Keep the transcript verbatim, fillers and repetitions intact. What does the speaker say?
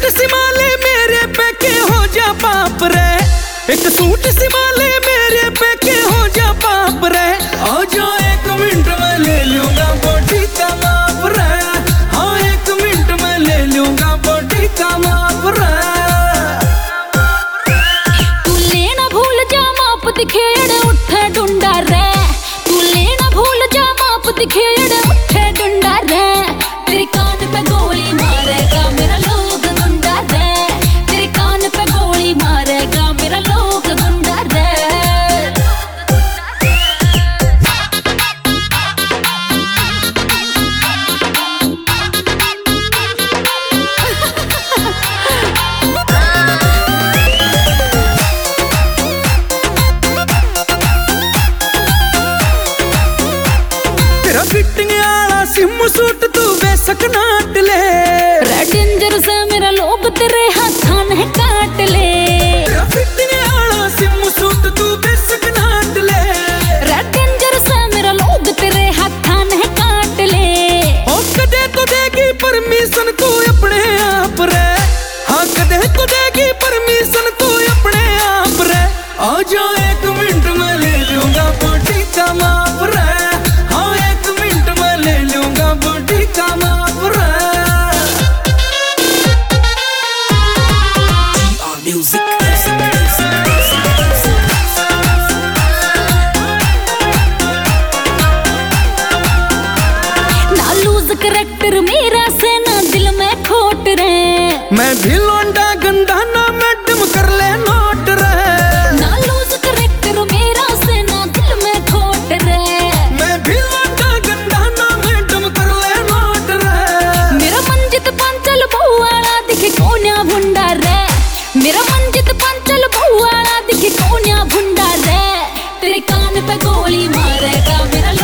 Suit सिमाले मेरे पे के हो जा पाप रे, एक सूट सिमाले मेरे पे के हो जा पाप रे। आ जा एक मिनट में ले लूंगा बॉडी का माप रे, हाँ एक मिनट में ले लूंगा बॉडी का माप रे। तू लेना भूल जा माप दिखेड़ उठे डुंडा रे, तू लेना भूल जा माप दिखेड़ उठे डुंडा रे। तेरे कान पे गोली मारेगा मेरा लोग गुंडा रे, तेरे कान पे गोली मारेगा मेरा लोग गुंडा रे। तेरा फिटिंग आला सिम सूट तू बेशक नाट ले, रेड डेंजर से मेरा लोग तेरे हाथां ने काट ले। तेरा फिटिंग आला सिम सूट तू बेशक नाट ले, रेड डेंजर से मेरा लोग तेरे हाथां ने काट ले। हो कदे तो देगी परमिशन तू अपने आप रे, हाँ कदे तो देगी परमिशन तू अपने आप रे। आ जा एक मिनट में ले लूंगा बॉडी का माप रे, हाँ एक मिनट में ले लूंगा बॉडी का माप रे। ना लूज करैक्टर मेरा से ना दिल में खोट रे, मैं भी लौंडा गंदा ना मैडम कर ले नोट रे। ना लूज करैक्टर मेरा से ना दिल में खोट रे, मैं भी लौंडा गंदा ना मैडम कर ले नोट रे। मेरा मंजित पांचल बहुआड़ा दिखे कोन्या भुंडा रे, मेरा मंजित पांचल बहुआड़ा दिखे कोन्या भुंडा रे। तेरे कान पे गोली मारेगा मेरा